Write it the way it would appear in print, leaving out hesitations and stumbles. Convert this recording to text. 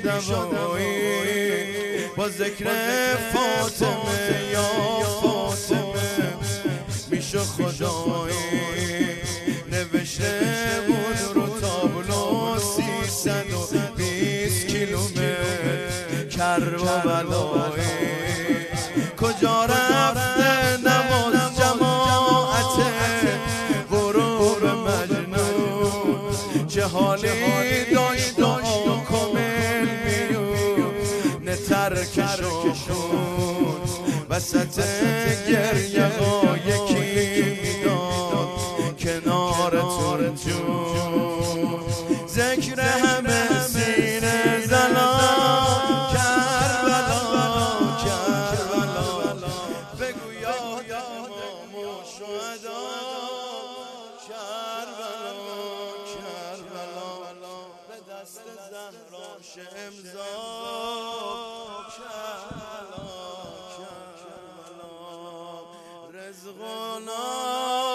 دوایی با ذکر فاطمه یا فاطمه میشه خدایی نوشته بود رو تابلو 320 کیلومتر کربلایی کجا رفته نماز جماعت غروب مجنون چه حالی داشت دعا کامل میون ترکشون وسط گریه ها یکی میداد کنارتون جون ذکر همه سینه زنان کربلا بگو یاد امام و شهدا کربلا به دست زهراش امضا کربلا رزقنا